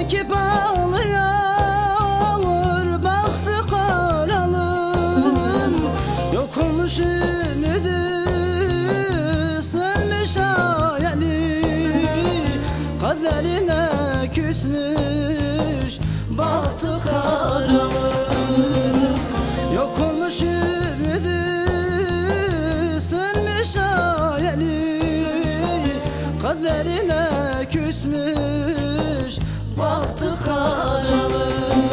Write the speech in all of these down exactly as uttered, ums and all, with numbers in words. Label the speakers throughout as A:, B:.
A: çekip ağlıyor, baktı karalım. Yok olmuş ümidi, sönmüş hayali, kaderine küsmüş, baktı karalım. Yok olmuş ümidi, sönmüş hayali, kaderine küsmüş, baktı karalım.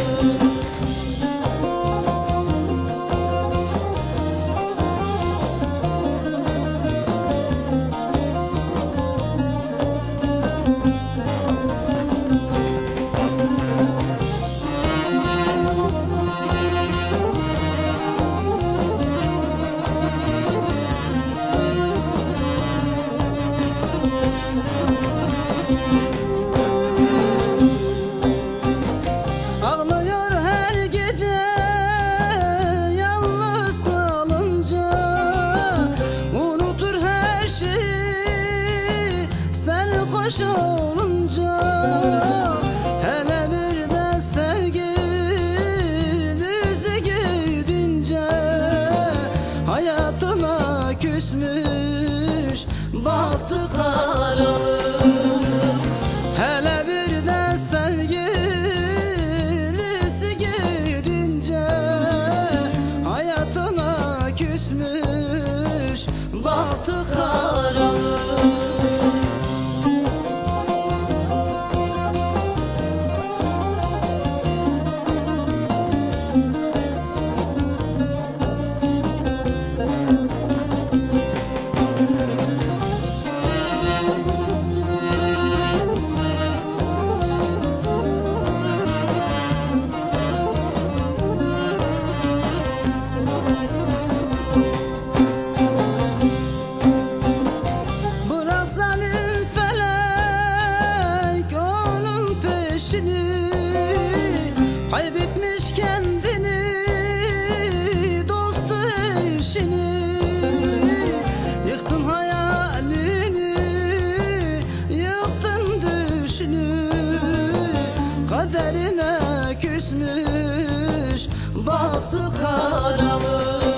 A: Ağlıyor her gece yalnız kalınca, unutur her şeyi sarhoş olunca. Hele bir de sevgilisi gidince, hayatına küsmüş, baktı karalım. Hele bir de sevgilisi gidince, hayatına küsmüş, baktı karalım. Bırak zalim felek onun peşini, kaybetmiş kendini, dostu eşini. Yıktın hayalini, yıktın düşünü, kaderine küsmüş, baktı karalım.